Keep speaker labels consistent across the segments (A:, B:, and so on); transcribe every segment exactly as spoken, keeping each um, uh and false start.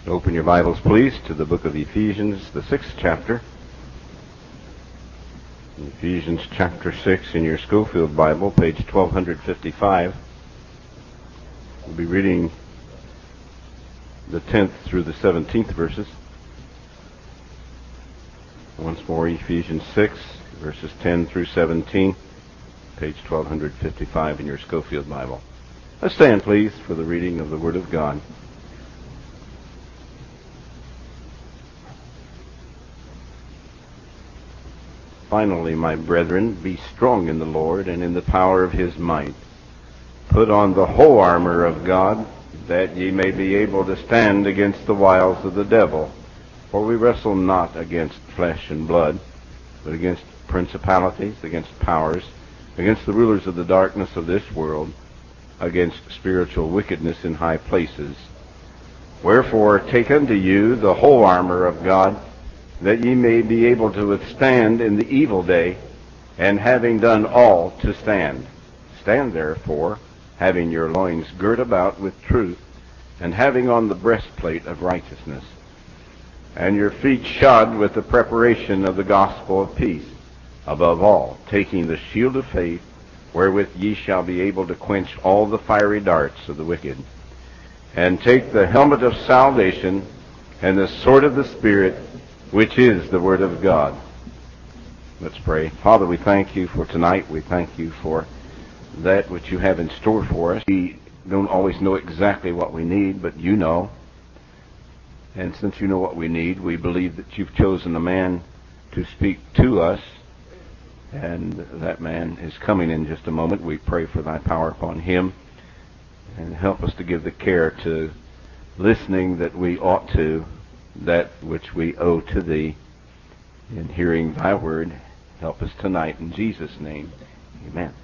A: Open your Bibles, please, to the book of Ephesians, the sixth chapter. Ephesians chapter six in your Schofield Bible, page twelve fifty-five. We'll be reading the tenth through the seventeenth verses. Once more, Ephesians six, verses ten through seventeen, page twelve fifty-five in your Schofield Bible. Let's stand, please, for the reading of the Word of God. Finally, my brethren, be strong in the Lord and in the power of his might. Put on the whole armor of God, that ye may be able to stand against the wiles of the devil. For we wrestle not against flesh and blood, but against principalities, against powers, against the rulers of the darkness of this world, against spiritual wickedness in high places. Wherefore take unto you the whole armor of God, that ye may be able to withstand in the evil day, and having done all, to stand. Stand therefore, having your loins girt about with truth, and having on the breastplate of righteousness, and your feet shod with the preparation of the gospel of peace. Above all, taking the shield of faith, wherewith ye shall be able to quench all the fiery darts of the wicked. And take the helmet of salvation, and the sword of the Spirit, which is the Word of God. Let's pray. Father, we thank you for tonight. We thank you for that which you have in store for us. We don't always know exactly what we need, but you know. And since you know what we need, we believe that you've chosen a man to speak to us. And that man is coming in just a moment. We pray for thy power upon him. And help us to give the care to listening that we ought to, that which we owe to thee, in hearing thy word. Help us tonight in Jesus' name. Amen.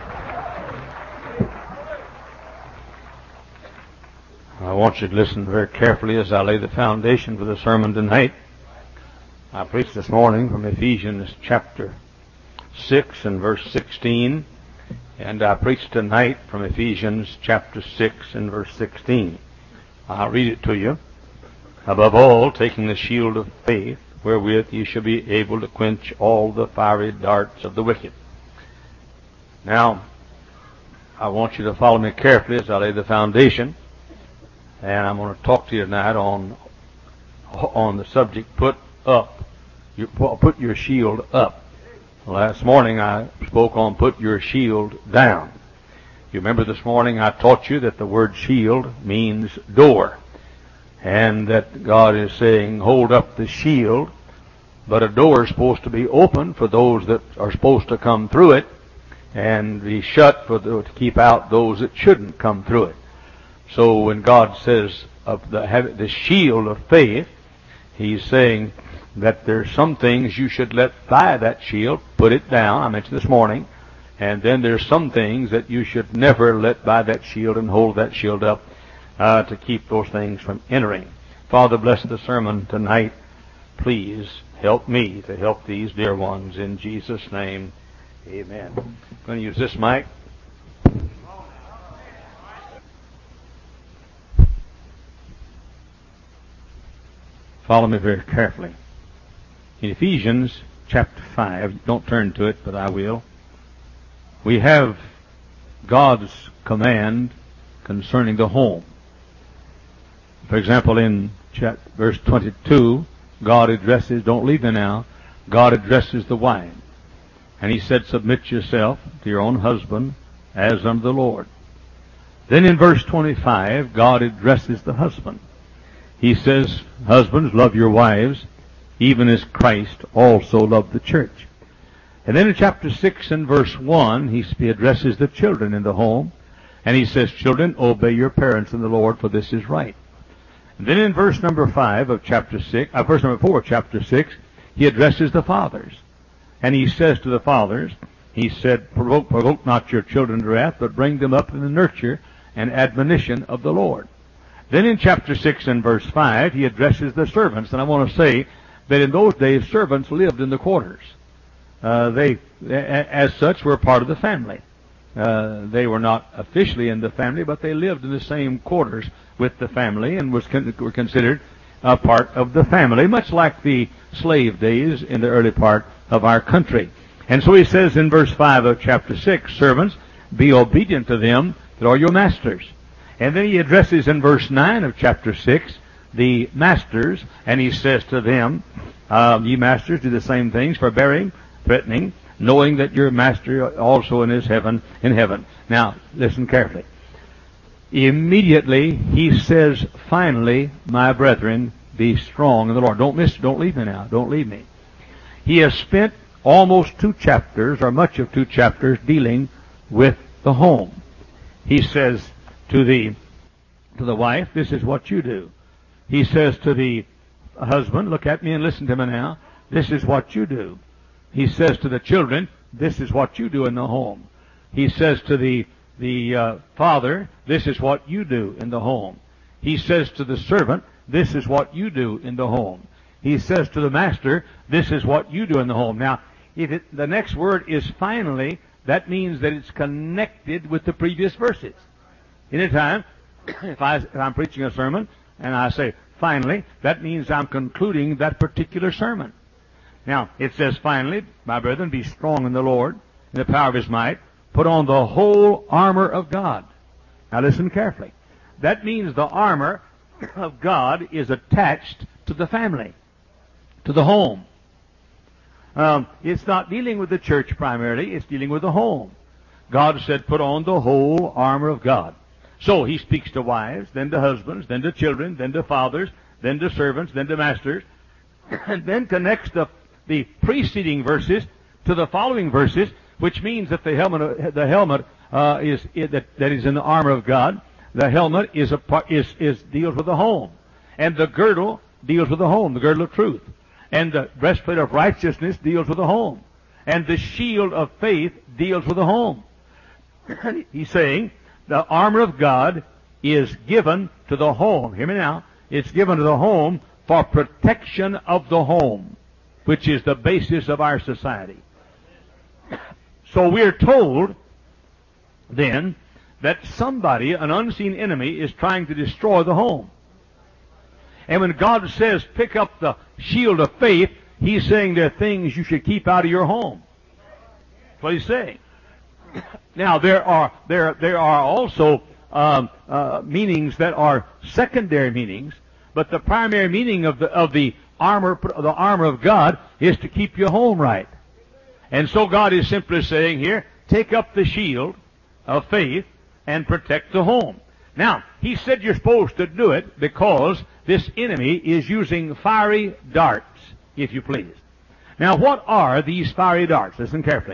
B: I want you to listen very carefully as I lay the foundation for the sermon tonight. I preached this morning from Ephesians chapter six and verse sixteen, and I preached tonight from Ephesians chapter six and verse sixteen. I'll read it to you. Above all, taking the shield of faith, wherewith ye shall be able to quench all the fiery darts of the wicked. Now, I want you to follow me carefully as I lay the foundation, and I'm going to talk to you tonight on on the subject, put up, you put your shield up. Last morning I spoke on put your shield down. You remember this morning I taught you that the word shield means door, and that God is saying, hold up the shield, but a door is supposed to be open for those that are supposed to come through it, and be shut for the, to keep out those that shouldn't come through it. So when God says of the, have the shield of faith, he's saying that there's some things you should let by that shield, put it down, I mentioned this morning, and then there's some things that you should never let by that shield and hold that shield up Uh, to keep those things from entering. Father, bless the sermon tonight. Please help me to help these dear ones in Jesus' name. Amen. I'm going to use this mic. Follow me very carefully. In Ephesians chapter five, don't turn to it, but I will. We have God's command concerning the home. For example, in verse twenty-two, God addresses, don't leave me now, God addresses the wife. And he said, submit yourself to your own husband as unto the Lord. Then in verse twenty-five, God addresses the husband. He says, husbands, love your wives, even as Christ also loved the church. And then in chapter six and verse one, he addresses the children in the home. And he says, children, obey your parents in the Lord, for this is right. And then in verse number five of chapter six, uh, verse number four of chapter six, he addresses the fathers. And he says to the fathers, he said, provoke, provoke not your children to wrath, but bring them up in the nurture and admonition of the Lord. Then in chapter six and verse five, he addresses the servants. And I want to say that in those days, servants lived in the quarters. Uh, they, as such, were part of the family. Uh, they were not officially in the family, but they lived in the same quarters with the family and was con- were considered a part of the family, much like the slave days in the early part of our country. And so he says in verse five of chapter six, servants, be obedient to them that are your masters. And then he addresses in verse nine of chapter six the masters, and he says to them, uh, ye masters, do the same things, forbearing, threatening, knowing that your master also in his heaven, in heaven. Now, listen carefully. Immediately he says, finally, my brethren, be strong in the Lord. Don't miss, don't leave me now. Don't leave me. He has spent almost two chapters, or much of two chapters, dealing with the home. He says to the to the wife, this is what you do. He says to the husband, look at me and listen to me now, this is what you do. He says to the children, this is what you do in the home. He says to the the uh, father, this is what you do in the home. He says to the servant, this is what you do in the home. He says to the master, this is what you do in the home. Now, if it, the next word is finally, that means that it's connected with the previous verses. Anytime, if, I, if I'm preaching a sermon and I say, finally, that means I'm concluding that particular sermon. Now, it says, finally, my brethren, be strong in the Lord, in the power of his might, put on the whole armor of God. Now listen carefully. That means the armor of God is attached to the family, to the home. Um, it's not dealing with the church primarily, it's dealing with the home. God said, put on the whole armor of God. So he speaks to wives, then to husbands, then to children, then to fathers, then to servants, then to masters, and then connects the, the preceding verses to the following verses, which means that the helmet, the helmet uh, is that, that is in the armor of God. The helmet is a is is deals with the home, and the girdle deals with the home, the girdle of truth, and the breastplate of righteousness deals with the home, and the shield of faith deals with the home. He's saying the armor of God is given to the home. Hear me now. It's given to the home for protection of the home, which is the basis of our society. So we're told, then, that somebody, an unseen enemy, is trying to destroy the home. And when God says, pick up the shield of faith, he's saying there are things you should keep out of your home. That's what he's saying. Now, there are there there are also um, uh, meanings that are secondary meanings, but the primary meaning of the of the armor the armor of God is to keep your home right. And so God is simply saying here, take up the shield of faith and protect the home. Now, he said you're supposed to do it because this enemy is using fiery darts, if you please. Now, what are these fiery darts? Listen carefully.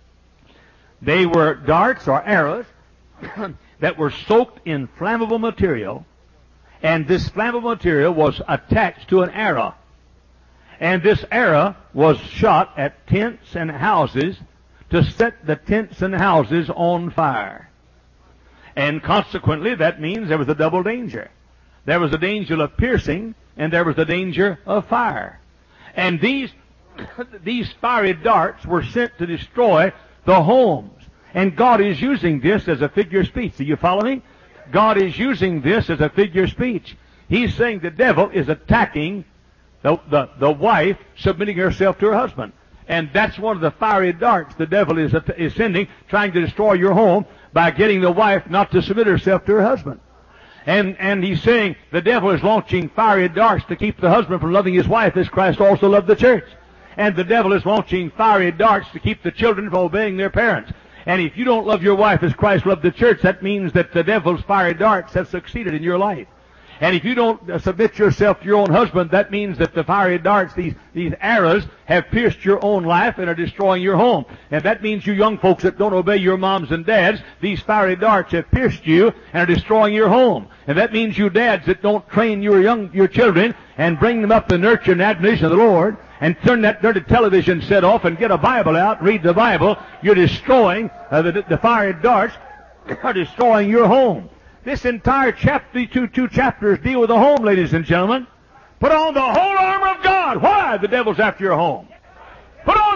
B: They were darts or arrows that were soaked in flammable material, and this flammable material was attached to an arrow. And this arrow was shot at tents and houses to set the tents and houses on fire. And consequently, that means there was a double danger. There was a danger of piercing, and there was a danger of fire. And these, these fiery darts were sent to destroy the homes. And God is using this as a figure of speech. Do you follow me? God is using this as a figure of speech. He's saying the devil is attacking the, the, the wife submitting herself to her husband. And that's one of the fiery darts the devil is, is sending, trying to destroy your home by getting the wife not to submit herself to her husband. And, and he's saying the devil is launching fiery darts to keep the husband from loving his wife as Christ also loved the church. And the devil is launching fiery darts to keep the children from obeying their parents. And if you don't love your wife as Christ loved the church, that means that the devil's fiery darts have succeeded in your life. And if you don't uh, submit yourself to your own husband, that means that the fiery darts, these, these arrows, have pierced your own life and are destroying your home. And that means you young folks that don't obey your moms and dads, these fiery darts have pierced you and are destroying your home. And that means you dads that don't train your young your children and bring them up in the nurture and admonition of the Lord, and turn that dirty television set off and get a Bible out, read the Bible, you're destroying, uh, the, the fiery darts are destroying your home. This entire chapter, two, two chapters deal with the home, ladies and gentlemen. Put on the whole armor of God. Why? The devil's after your home. Put on the helmet of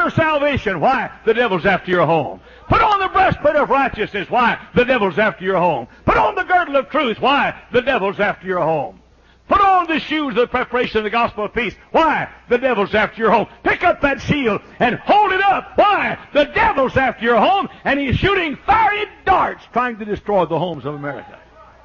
B: of salvation. Why? The devil's after your home. Put on the breastplate of righteousness. Why? The devil's after your home. Put on the girdle of truth. Why? The devil's after your home. Put on the shoes of the preparation of the gospel of peace. Why? The devil's after your home. Pick up that shield and hold it up. Why? The devil's after your home, and he's shooting fiery darts trying to destroy the homes of America.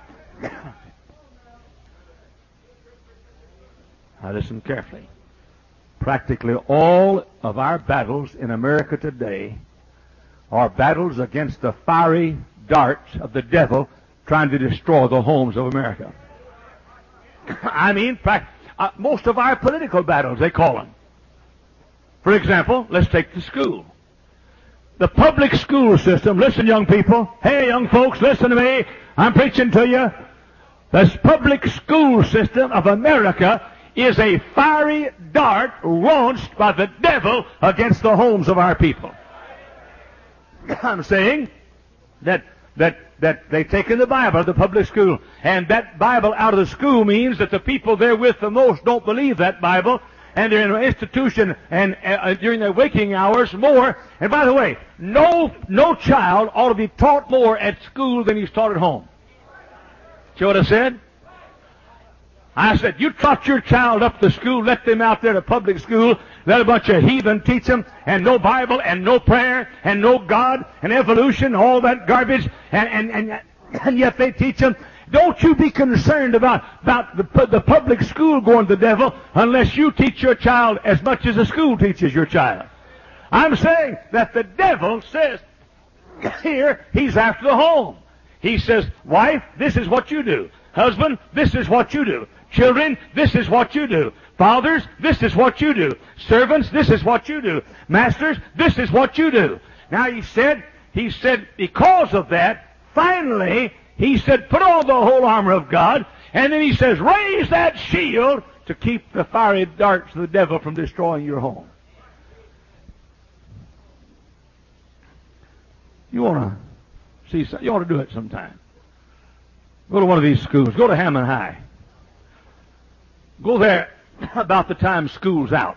B: Now listen carefully. Practically all of our battles in America today are battles against the fiery darts of the devil trying to destroy the homes of America. I mean, uh, most of our political battles, they call them. For example, let's take the school. The public school system, listen young people, hey young folks, listen to me, I'm preaching to you. The public school system of America is a fiery dart launched by the devil against the homes of our people. I'm saying that that that they've taken the Bible, the public school, and that Bible out of the school means that the people there with the most don't believe that Bible, and they're in an institution and uh, during their waking hours more. And by the way, no no child ought to be taught more at school than he's taught at home. See what I said? I said, you taught your child up to school, let them out there to public school, let a bunch of heathen teach them, and no Bible, and no prayer, and no God, and evolution, all that garbage, and, and, and, and yet they teach them. Don't you be concerned about, about the, the public school going to the devil unless you teach your child as much as the school teaches your child. I'm saying that the devil says, here, he's after the home. He says, wife, this is what you do. Husband, this is what you do. Children, this is what you do. Fathers, this is what you do. Servants, this is what you do. Masters, this is what you do. Now he said, he said, because of that, finally, he said, put on the whole armor of God, and then he says, raise that shield to keep the fiery darts of the devil from destroying your home. You want to see, you ought to do it sometime. Go to one of these schools. Go to Hammond High. Go there about the time school's out.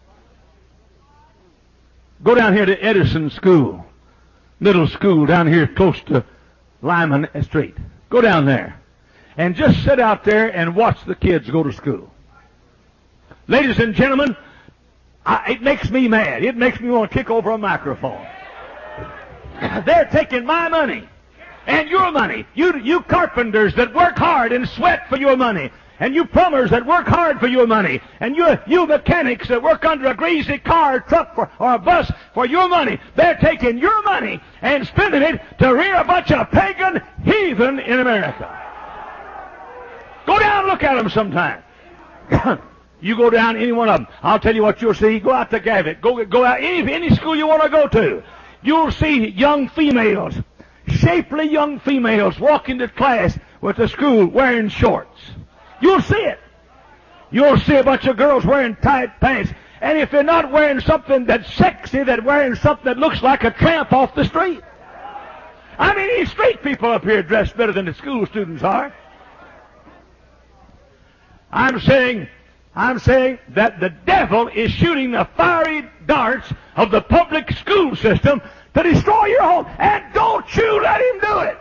B: Go down here to Edison School, middle school down here close to Lyman Street. Go down there and just sit out there and watch the kids go to school. Ladies and gentlemen, I, it makes me mad. It makes me want to kick over a microphone. They're taking my money and your money. You, you carpenters that work hard and sweat for your money. And you plumbers that work hard for your money. And you, you mechanics that work under a greasy car, truck, for, or a bus for your money. They're taking your money and spending it to rear a bunch of pagan heathen in America. Go down and look at them sometime. You go down any one of them. I'll tell you what you'll see. Go out to Gavitt. Go, go out any, any school you want to go to. You'll see young females, shapely young females walking to class with the school wearing shorts. You'll see it. You'll see a bunch of girls wearing tight pants. And if they're not wearing something that's sexy, they're wearing something that looks like a tramp off the street. I mean, these street people up here dress better than the school students are. I'm saying, I'm saying that the devil is shooting the fiery darts of the public school system to destroy your home. And don't you let him do it.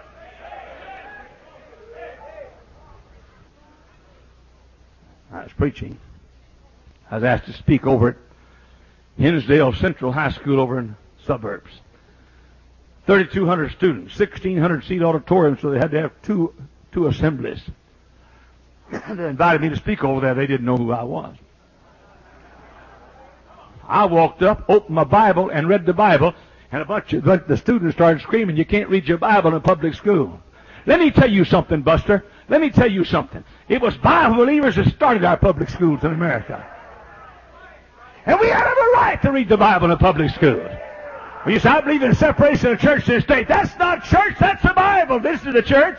B: I was preaching. I was asked to speak over at Hinsdale Central High School over in the suburbs. thirty-two hundred students, sixteen hundred seat auditorium, so they had to have two, two assemblies. They invited me to speak over there. They didn't know who I was. I walked up, opened my Bible, and read the Bible, and a bunch of the students started screaming, you can't read your Bible in a public school. Let me tell you something, Buster. Let me tell you something. It was Bible believers that started our public schools in America. And we have a right to read the Bible in a public school. When you say, I believe in separation of church and state. That's not church, that's the Bible. This is the church.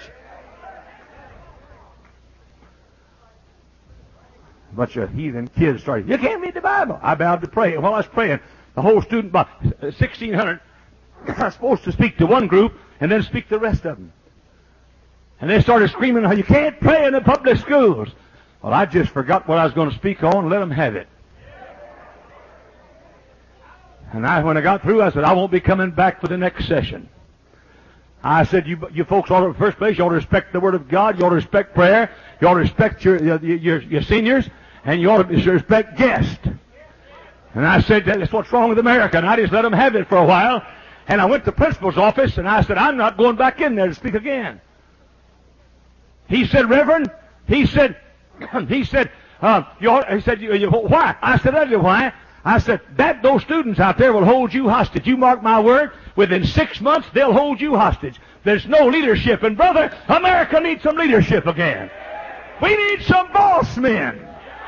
B: A bunch of heathen kids started, you can't read the Bible. I bowed to pray. And while I was praying, the whole student body, sixteen hundred, I was supposed to speak to one group and then speak to the rest of them. And they started screaming, you can't pray in the public schools. Well, I just forgot what I was going to speak on and let them have it. And I, when I got through, I said, I won't be coming back for the next session. I said, you, you folks ought to, in the first place, you ought to respect the Word of God, you ought to respect prayer, you ought to respect your, your, your, your seniors, and you ought to respect guests. And I said, that's what's wrong with America, and I just let them have it for a while. And I went to the principal's office, and I said, I'm not going back in there to speak again. He said, Reverend, he said, he said, uh, you ought, he said, you, you, why? I said, I did why? I said, that those students out there will hold you hostage. You mark my word, within six months, they'll hold you hostage. There's no leadership. And brother, America needs some leadership again. We need some boss men.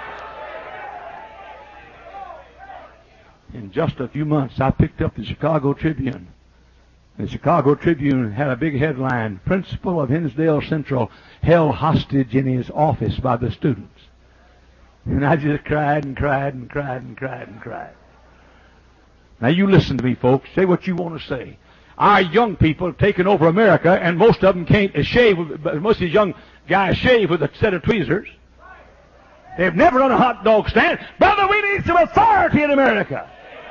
B: In just a few months, I picked up the Chicago Tribune. The Chicago Tribune had a big headline, Principal of Hinsdale Central held hostage in his office by the students. And I just cried and cried and cried and cried and cried. Now you listen to me, folks. Say what you want to say. Our young people have taken over America, and most of them can't shave. Most of these young guys shave with a set of tweezers. They've never run a hot dog stand. Brother, we need some authority in America.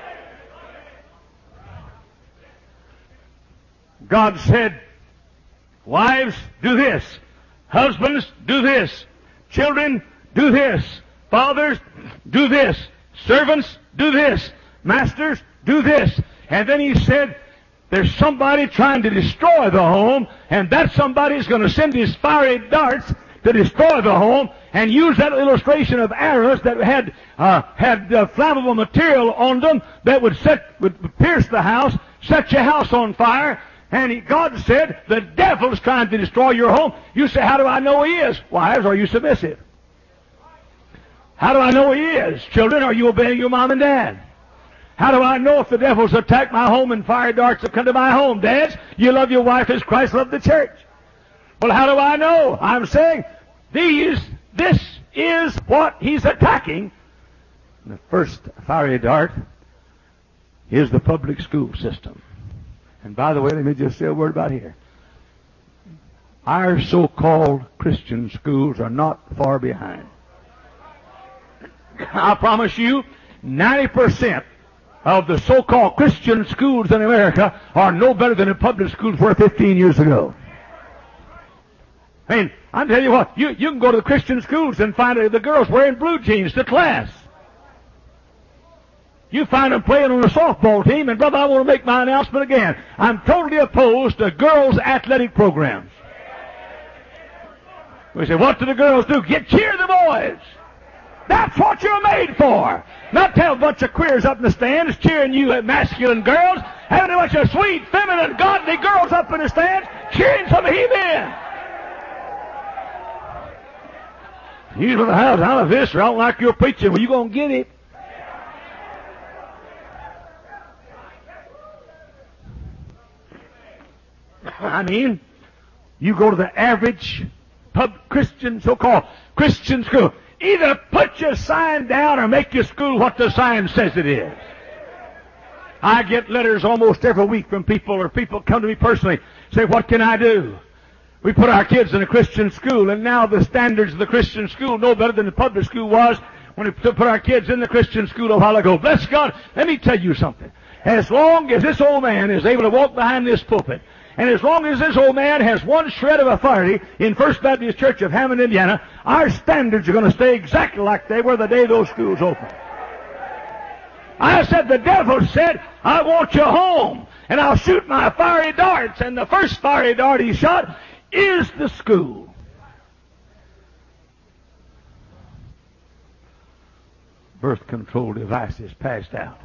B: God said, wives, do this. Husbands, do this. Children, do this. Fathers, do this. Servants, do this. Masters, do this. And then he said, there's somebody trying to destroy the home, and that somebody's going to send his fiery darts to destroy the home, and use that illustration of arrows that had uh, had uh, flammable material on them that would set would pierce the house, set your house on fire. And he, God said, the devil's trying to destroy your home. You say, how do I know he is? Wives, are you submissive? How do I know he is? Children, are you obeying your mom and dad? How do I know if the devil's attacked my home and fire darts have come to my home? Dads, you love your wife as Christ loved the church. Well, how do I know? I'm saying, these, this is what he's attacking. And the first fiery dart is the public school system. And by the way, let me just say a word about here. Our so-called Christian schools are not far behind. I promise you, ninety percent of the so-called Christian schools in America are no better than the public schools were fifteen years ago. I mean, I'm telling you what, you, you can go to the Christian schools and find the girls wearing blue jeans to class. You find them playing on a softball team, and brother, I want to make my announcement again. I'm totally opposed to girls' athletic programs. We say, what do the girls do? Get cheer the boys. That's what you're made for. Not tell a bunch of queers up in the stands cheering you masculine girls, having a bunch of sweet, feminine, godly girls up in the stands cheering some he-men. You know the house out of this, or I don't like your preaching. Well, you going to get it. I mean, you go to the average pub Christian, so-called Christian school. Either put your sign down or make your school what the sign says it is. I get letters almost every week from people, or people come to me personally, say, what can I do? We put our kids in a Christian school, and now the standards of the Christian school no better than the public school was when we put our kids in the Christian school a while ago. Bless God, let me tell you something. As long as this old man is able to walk behind this pulpit, and as long as this old man has one shred of authority in First Baptist Church of Hammond, Indiana, our standards are going to stay exactly like they were the day those schools opened. I said, the devil said, I want you home, and I'll shoot my fiery darts. And the first fiery dart he shot is the school. Birth control devices passed out.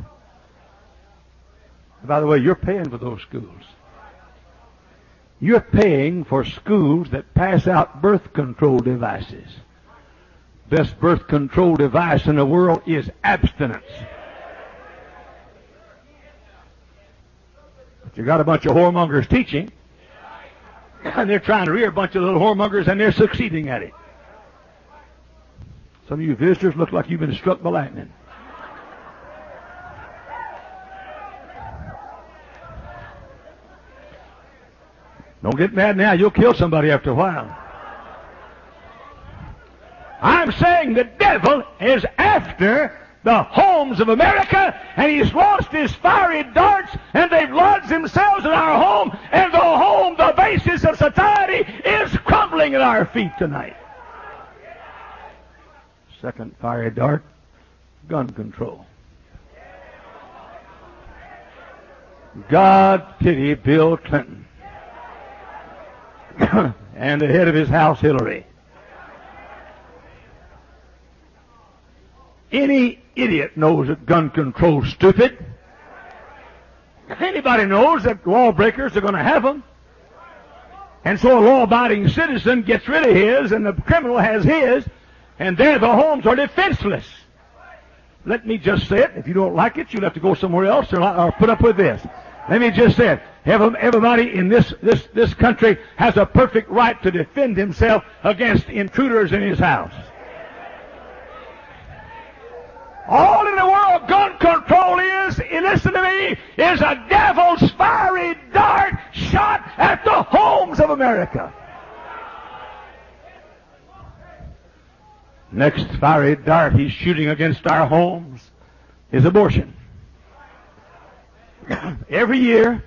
B: And by the way, you're paying for those schools. You're paying for schools that pass out birth control devices. Best birth control device in the world is abstinence. But you got a bunch of whoremongers teaching, and they're trying to rear a bunch of little whoremongers, and they're succeeding at it. Some of you visitors look like you've been struck by lightning. Don't get mad now. You'll kill somebody after a while. I'm saying the devil is after the homes of America, and he's launched his fiery darts, and they've lodged themselves in our home, and the home, the basis of society, is crumbling at our feet tonight. Second fiery dart, gun control. God pity Bill Clinton and the head of his house, Hillary. Any idiot knows that gun control is stupid. Anybody knows that lawbreakers are going to have them. And so a law-abiding citizen gets rid of his, and the criminal has his, and there the homes are defenseless. Let me just say it. If you don't like it, you'll have to go somewhere else or, or put up with this. Let me just say it. Everybody in this, this, this country has a perfect right to defend himself against intruders in his house. All in the world gun control is, listen to me, is a devil's fiery dart shot at the homes of America. Next fiery dart he's shooting against our homes is abortion. Every year,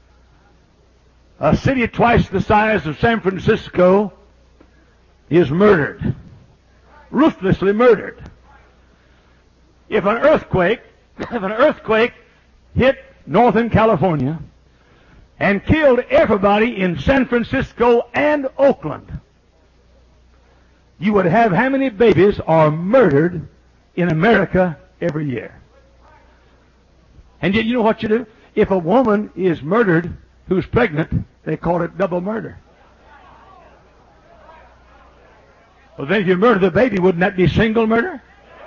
B: a city twice the size of San Francisco is murdered, ruthlessly murdered. If an earthquake, if an earthquake hit Northern California and killed everybody in San Francisco and Oakland, you would have how many babies are murdered in America every year? And yet, you know what you do? If a woman is murdered who's pregnant, they call it double murder. Well, then if you murder the baby, wouldn't that be single murder?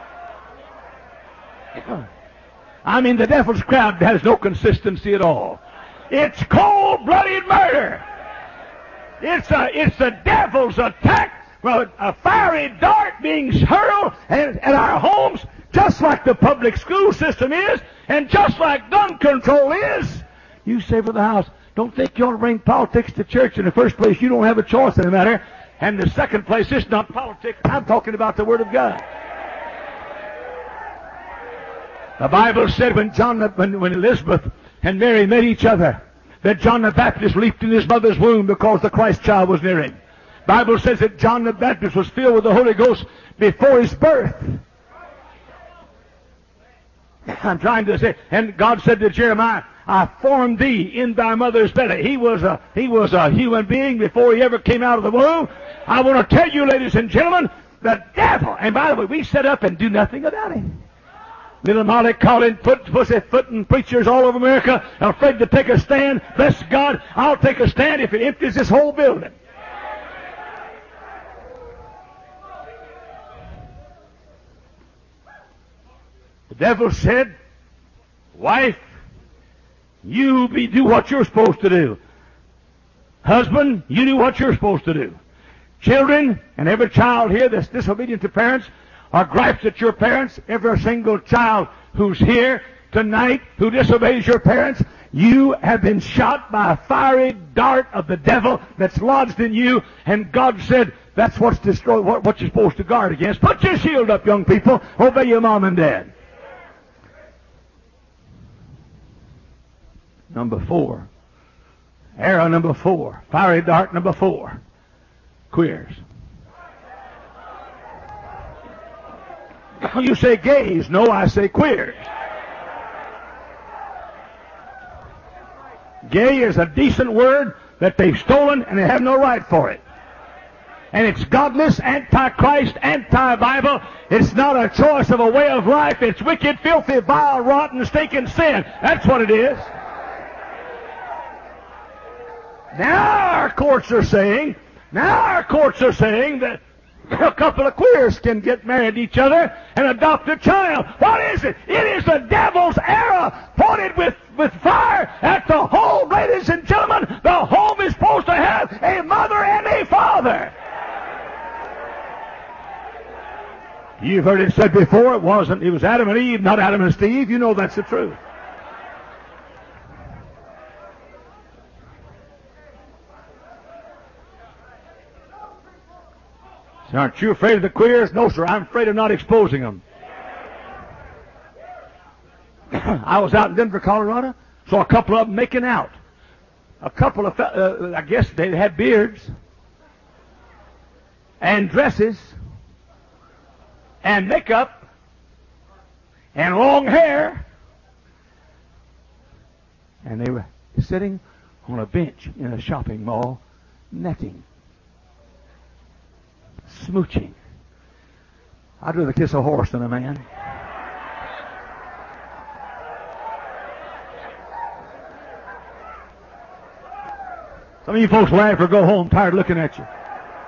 B: I mean, the devil's crowd has no consistency at all. It's cold-blooded murder. It's a, it's the devil's attack, well, a fiery dart being hurled at, at our homes, just like the public school system is, and just like gun control is. You say for the house, don't think you ought to bring politics to church. In the first place, you don't have a choice in the matter. And the second place, it's not politics. I'm talking about the Word of God. The Bible said when John, when, when Elizabeth and Mary met each other, that John the Baptist leaped in his mother's womb because the Christ child was near him. The Bible says that John the Baptist was filled with the Holy Ghost before his birth. I'm trying to say, and God said to Jeremiah, I formed thee in thy mother's belly. He was a, he was a human being before he ever came out of the womb. I want to tell you, ladies and gentlemen, the devil, and by the way, we sit up and do nothing about him. Little Molly calling foot, pussyfooting preachers all over America, afraid to take a stand. Bless God, I'll take a stand if it empties this whole building. The devil said, wife, you be do what you're supposed to do. Husband, you do what you're supposed to do. Children, and every child here that's disobedient to parents, or gripes at your parents, every single child who's here tonight who disobeys your parents, you have been shot by a fiery dart of the devil that's lodged in you, and God said that's what's destroyed, what, what you're supposed to guard against. Put your shield up, young people. Obey your mom and dad. Number four. Arrow number four. Fiery dart number four. Queers. You say gays. No, I say queers. Gay is a decent word that they've stolen and they have no right for it. And it's godless, anti-Christ, anti-Bible. It's not a choice of a way of life. It's wicked, filthy, vile, rotten, stinking sin. That's what it is. Now our courts are saying, now our courts are saying that a couple of queers can get married to each other and adopt a child. What is it? It is the devil's arrow pointed with, with fire at the home, ladies and gentlemen. The home is supposed to have a mother and a father. You've heard it said before, it wasn't, it was Adam and Eve, not Adam and Steve. You know that's the truth. Aren't you afraid of the queers? No, sir. I'm afraid of not exposing them. I was out in Denver, Colorado, saw a couple of them making out. A couple of, uh, I guess they had beards and dresses and makeup and long hair, and they were sitting on a bench in a shopping mall, netting, smooching. I'd rather kiss a horse than a man. Some of you folks laugh or go home tired of looking at you.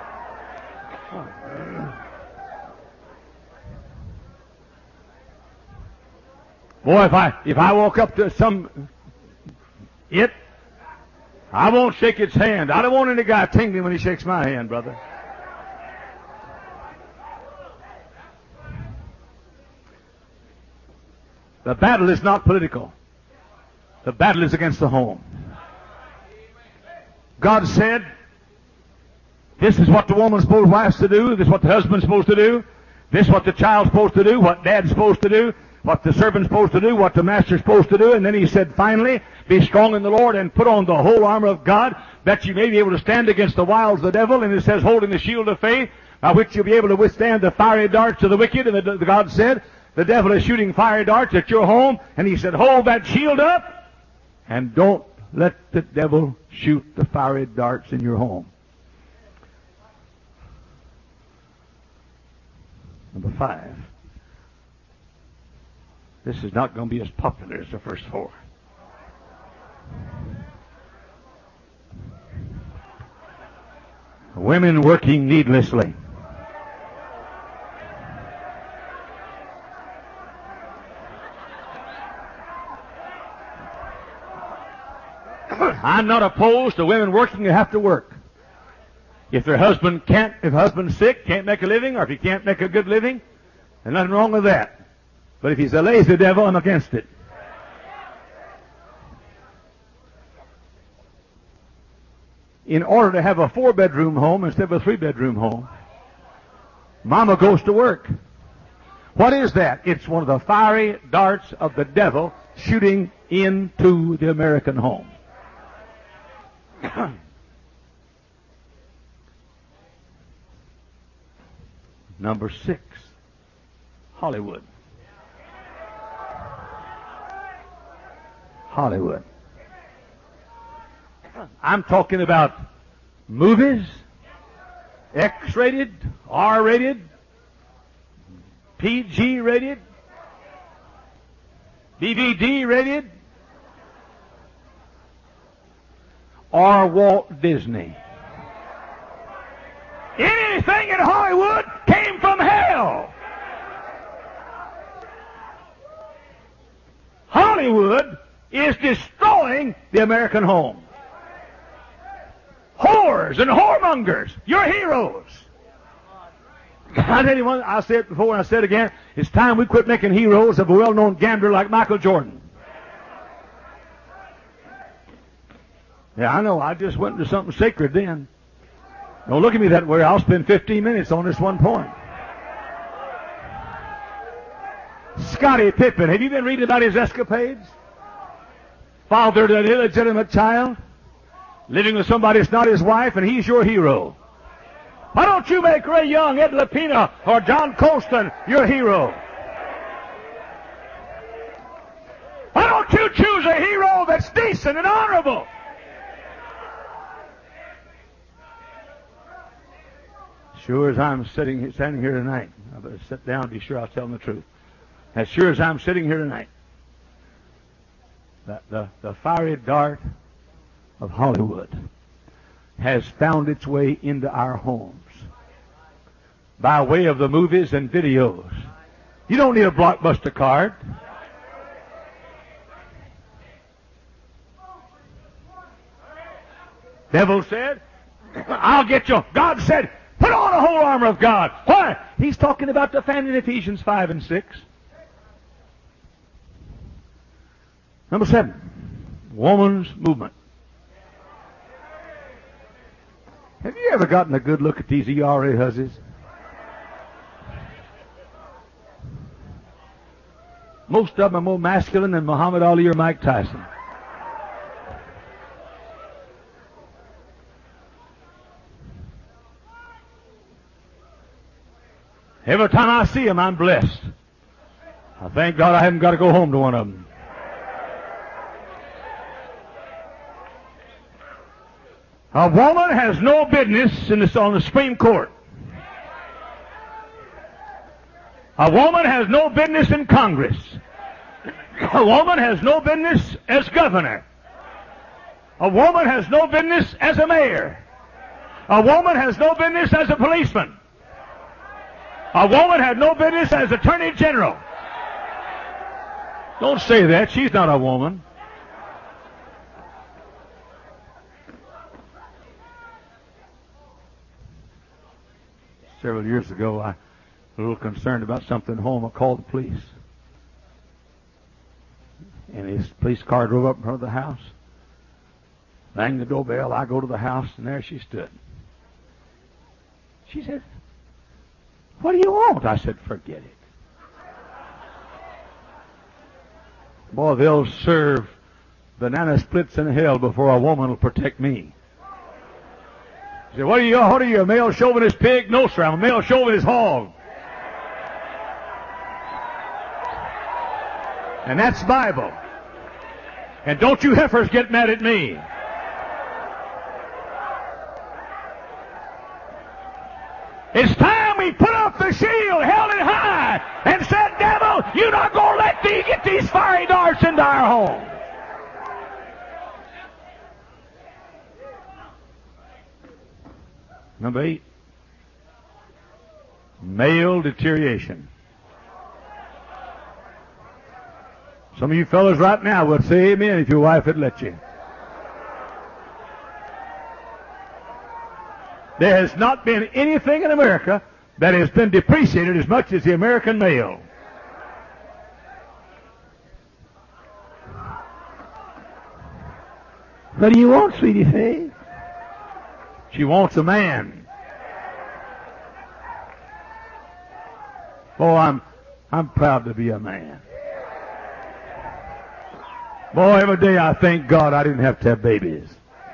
B: Boy, if I if I walk up to some it, I won't shake its hand. I don't want any guy tingling when he shakes my hand, brother. The battle is not political. The battle is against the home. God said, this is what the woman's supposed wife's to do, this is what the husband's supposed to do, this is what the child's supposed to do, what dad's supposed to do, what the servant's supposed to do, what the master's supposed to do, and then he said, finally, be strong in the Lord and put on the whole armor of God, that you may be able to stand against the wiles of the devil, and it says, holding the shield of faith, by which you'll be able to withstand the fiery darts of the wicked, and the, the God said, the devil is shooting fiery darts at your home, and he said, hold that shield up, and don't let the devil shoot the fiery darts in your home. Number five. This is not going to be as popular as the first four. Women working needlessly. I'm not opposed to women working who have to work. If their husband can't, if husband's sick, can't make a living, or if he can't make a good living, there's nothing wrong with that. But if he's a lazy devil, I'm against it. In order to have a four-bedroom home instead of a three-bedroom home, mama goes to work. What is that? It's one of the fiery darts of the devil shooting into the American home. Number six, Hollywood. Hollywood. I'm talking about movies, X-rated, R-rated, P G-rated, D V D-rated, or Walt Disney. Anything in Hollywood came from hell. Hollywood is destroying the American home. Whores and whoremongers, your heroes. I tell you what, I said it before and I said it again, it's time we quit making heroes of a well-known gambler like Michael Jordan. Yeah, I know, I just went into something sacred then. Don't look at me that way, I'll spend fifteen minutes on this one point. Scottie Pippen, have you been reading about his escapades? Fathered an illegitimate child, living with somebody that's not his wife, and he's your hero. Why don't you make Ray Young, Ed Lapina, or John Colston your hero? Why don't you choose a hero that's decent and honorable? Sure as I'm sitting standing here tonight, I better sit down and be sure I'll tell them the truth. As sure as I'm sitting here tonight, the, the, the fiery dart of Hollywood has found its way into our homes by way of the movies and videos. You don't need a Blockbuster card. Devil said, I'll get you. God said, put on the whole armor of God. Why? He's talking about the family in Ephesians five and six. Number seven, woman's movement. Have you ever gotten a good look at these E R A hussies? Most of them are more masculine than Muhammad Ali or Mike Tyson. Every time I see them, I'm blessed. I thank God I haven't got to go home to one of them. A woman has no business in this, on the Supreme Court. A woman has no business in Congress. A woman has no business as governor. A woman has no business as a mayor. A woman has no business as a policeman. A woman had no business as Attorney General. Don't say that. She's not a woman. Several years ago, I was a little concerned about something at home. I called the police. And his police car drove up in front of the house. Rang the doorbell. I go to the house, and there she stood. She said, "What do you want?" I said, "Forget it." Boy, they'll serve banana splits in hell before a woman will protect me. She said, what are you, what are you, a male chauvinist pig? No, sir, I'm a male chauvinist hog. And that's Bible. And don't you heifers get mad at me. It's time we put up the shield, held it high, and said, devil, you're not going to let me get these fiery darts into our home. Number eight, male deterioration. Some of you fellas right now would say amen if your wife would let you. There has not been anything in America that has been depreciated as much as the American male. What do you want, sweetie face? She wants a man. Oh, I'm I'm proud to be a man. Boy, every day I thank God I didn't have to have babies.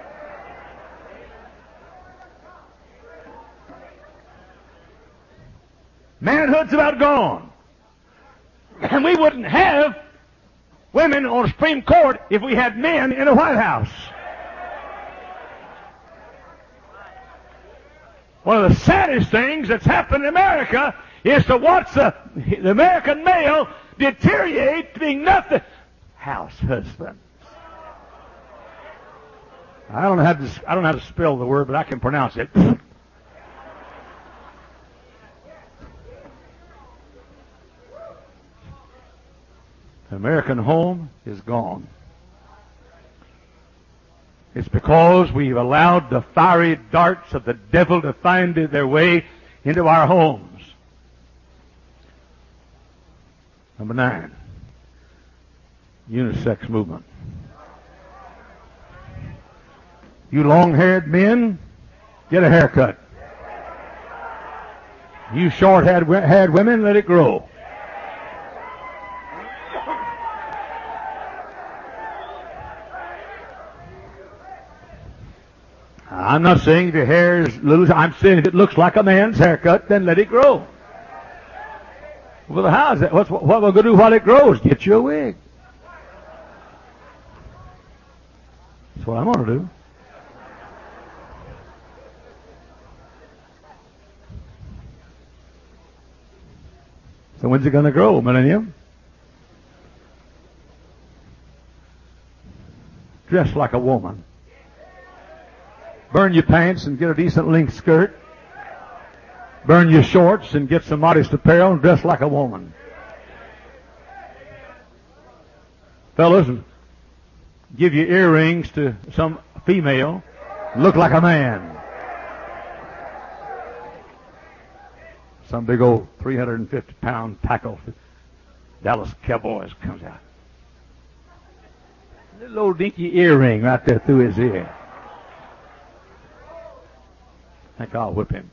B: Manhood's about gone. And we wouldn't have women on the Supreme Court if we had men in the White House. One of the saddest things that's happened in America is to watch the, the American male deteriorate to being nothing. House husbands. I don't know how to, I don't know how to spell the word, but I can pronounce it. The American home is gone. It's because we've allowed the fiery darts of the devil to find their way into our homes. Number nine, unisex movement. You long-haired men, get a haircut. You short-haired women, let it grow. I'm not saying if your hair is loose. I'm saying if it looks like a man's haircut, then let it grow. Well, how is that? What's, what we're going to do while it grows? Get you a wig. That's what I'm going to do. So when's it going to grow, Millennium? Dress like a woman. Burn your pants and get a decent length skirt. Burn your shorts and get some modest apparel and dress like a woman. Fellas, give your earrings to some female. Look like a man. Some big old three hundred fifty pound tackle Dallas Cowboys comes out. Little old dinky earring right there through his ear. I think I'll whip him.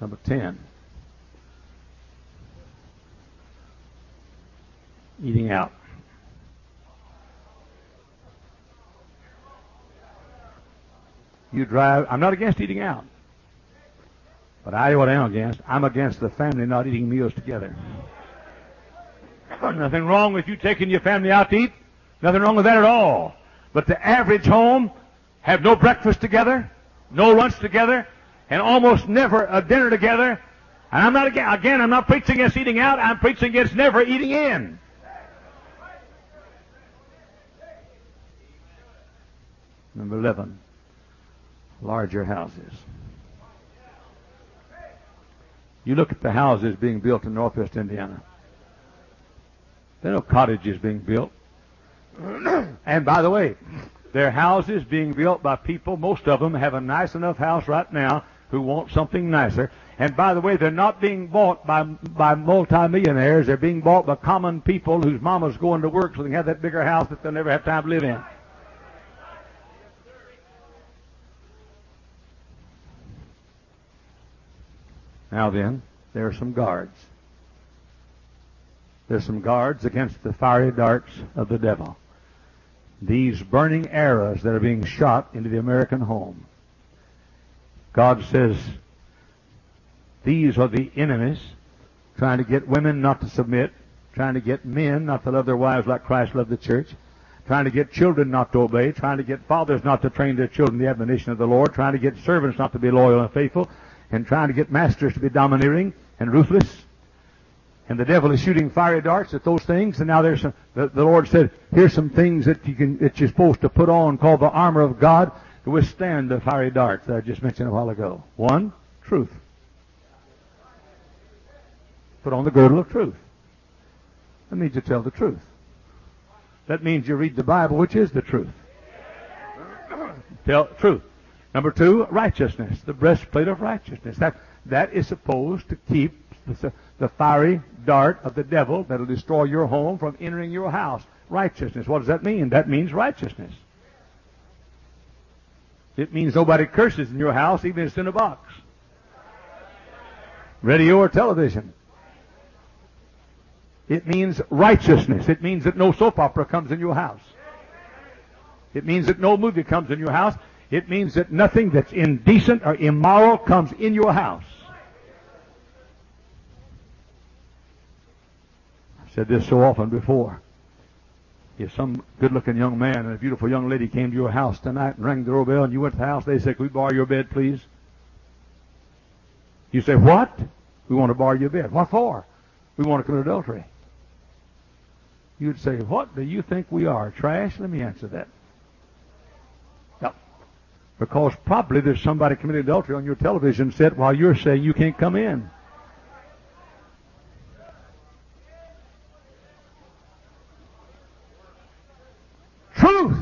B: Number ten. Eating out. You drive, I'm not against eating out. But I know what I am against. I'm against the family not eating meals together. Nothing wrong with you taking your family out to eat. Nothing wrong with that at all. But the average home have no breakfast together, no lunch together, and almost never a dinner together. And I'm not again, again, I'm not preaching against eating out. I'm preaching against never eating in. Number eleven, larger houses. You look at the houses being built in Northwest Indiana. There are no cottages being built. And by the way, they're houses being built by people. Most of them have a nice enough house right now who want something nicer. And by the way, they're not being bought by by multimillionaires. They're being bought by common people whose mama's going to work so they can have that bigger house that they'll never have time to live in. Now then, there are some guards. There's some guards against the fiery darts of the devil. These burning arrows that are being shot into the American home. God says, these are the enemies trying to get women not to submit, trying to get men not to love their wives like Christ loved the church, trying to get children not to obey, trying to get fathers not to train their children in the admonition of the Lord, trying to get servants not to be loyal and faithful, and trying to get masters to be domineering and ruthless. And the devil is shooting fiery darts at those things. And now there's some, the, the Lord said, here's some things that you can, that you're supposed to put on called the armor of God to withstand the fiery darts that I just mentioned a while ago. One, truth. Put on the girdle of truth. That means you tell the truth. That means you read the Bible, which is the truth. Tell truth. Number two, righteousness. The breastplate of righteousness. That, that is supposed to keep the, the fiery dart of the devil that will destroy your home from entering your house. Righteousness. What does that mean? That means righteousness. It means nobody curses in your house, even if it's in a box. Radio or television. It means righteousness. It means that no soap opera comes in your house. It means that no movie comes in your house. It means that nothing that's indecent or immoral comes in your house. I've said this so often before. If some good-looking young man and a beautiful young lady came to your house tonight and rang the doorbell and you went to the house, they said, "Can we borrow your bed, please?" You say, "What? We want to borrow your bed." "What for?" "We want to commit adultery." You'd say, "What do you think we are, trash?" Let me answer that. No. Because probably there's somebody committing adultery on your television set while you're saying you can't come in. Truth.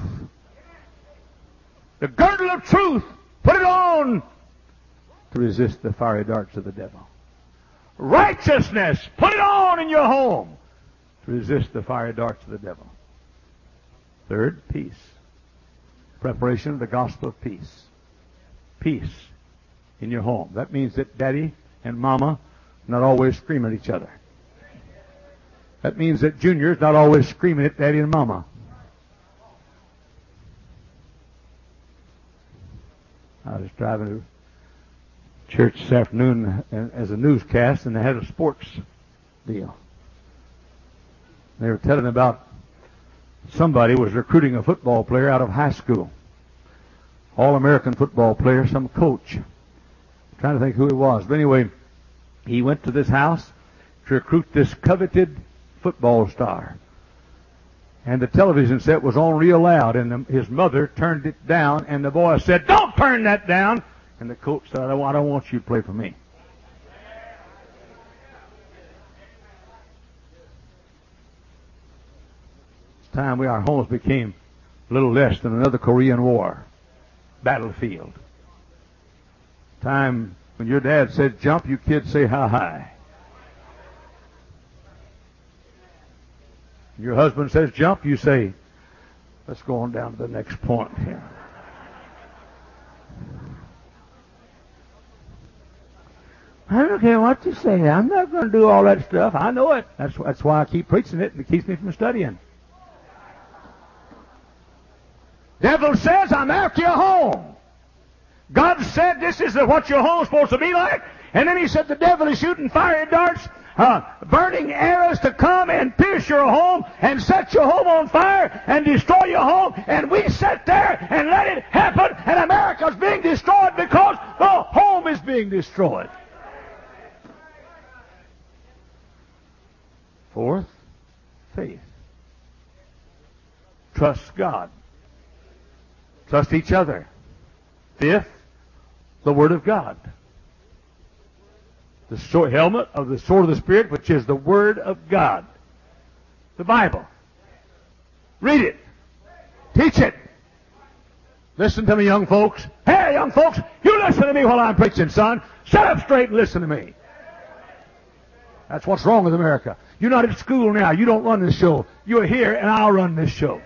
B: The girdle of truth. Put it on to resist the fiery darts of the devil. Righteousness. Put it on in your home to resist the fiery darts of the devil. Third, peace. Preparation of the gospel of peace. Peace in your home. That means that daddy and mama not always scream at each other. That means that junior's not always screaming at daddy and mama. I was driving to church this afternoon as a newscast, and they had a sports deal. They were telling about somebody was recruiting a football player out of high school. All-American football player, some coach. I'm trying to think who it was. But anyway, he went to this house to recruit this coveted football star. And the television set was on real loud, and the, his mother turned it down, and the boy said, "Don't turn that down!" And the coach said, I don't, I don't want you to play for me. It's time we, our homes became a little less than another Korean War battlefield. Time when your dad said jump, you kids say how high. Your husband says jump, you say, let's go on down to the next point here. I don't care what you say. I'm not going to do all that stuff. I know it. That's, that's why I keep preaching it, and it keeps me from studying. Devil says, I'm after your home. God said this is what your home's supposed to be like. And then he said the devil is shooting fiery darts, uh, burning arrows to come and pierce your home and set your home on fire and destroy your home. And we sit there and let it happen, and America's being destroyed because the home is being destroyed. Fourth, faith. Trust God. Trust each other. Fifth, the Word of God. The sword, helmet of the sword of the Spirit, which is the Word of God. The Bible. Read it. Teach it. Listen to me, young folks. Hey, young folks, you listen to me while I'm preaching, son. Shut up straight and listen to me. That's what's wrong with America. You're not at school now. You don't run this show. You're here, and I'll run this show.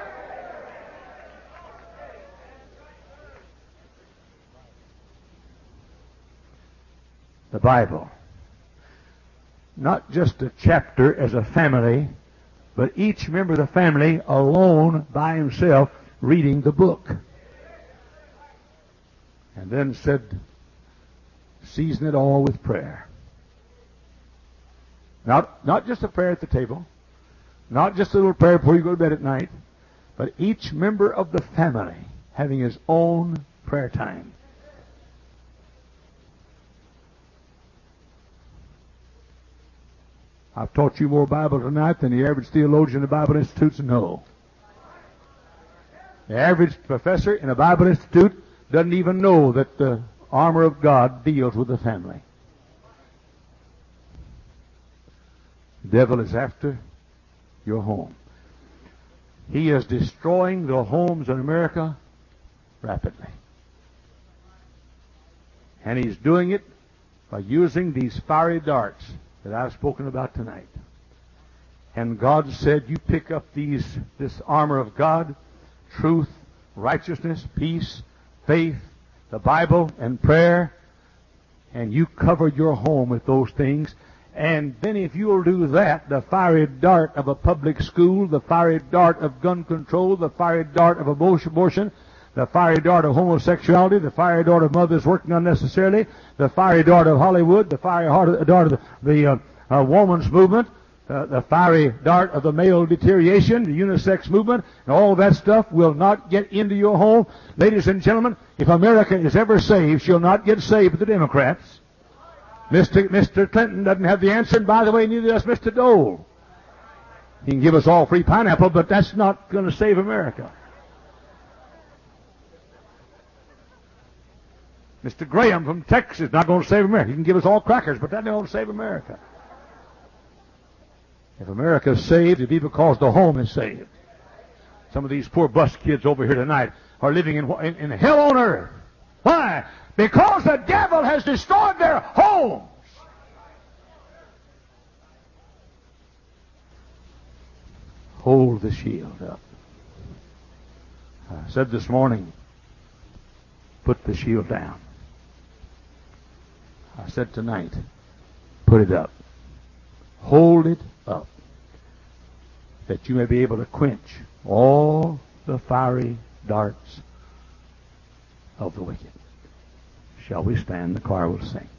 B: The Bible. Not just a chapter as a family, but each member of the family alone by himself reading the book. And then said, season it all with prayer. Not, not just a prayer at the table, not just a little prayer before you go to bed at night, but each member of the family having his own prayer time. I've taught you more Bible tonight than the average theologian in the Bible Institutes know. The average professor in a Bible Institute doesn't even know that the armor of God deals with the family. The devil is after your home. He is destroying the homes in America rapidly. And he's doing it by using these fiery darts that I've spoken about tonight. And God said, you pick up these this armor of God, truth, righteousness, peace, faith, the Bible, and prayer, and you cover your home with those things. And then if you'll do that, the fiery dart of a public school, the fiery dart of gun control, the fiery dart of abortion, the fiery dart of homosexuality, the fiery dart of mothers working unnecessarily, the fiery dart of Hollywood, the fiery dart of the, the uh, uh, woman's movement, uh, the fiery dart of the male deterioration, the unisex movement, and all that stuff will not get into your home. Ladies and gentlemen, if America is ever saved, she'll not get saved with the Democrats. Mister Mister Clinton doesn't have the answer, and by the way, neither does Mister Dole. He can give us all free pineapple, but that's not going to save America. Mister Graham from Texas is not going to save America. He can give us all crackers, but that don't save America. If America is saved, it'll be because the home is saved. Some of these poor bus kids over here tonight are living in, in, in hell on earth. Why? Because the devil has destroyed their homes. Hold the shield up. I said this morning, put the shield down. I said tonight, put it up. Hold it up, that you may be able to quench all the fiery darts of the wicked. Shall we stand? The choir will sing.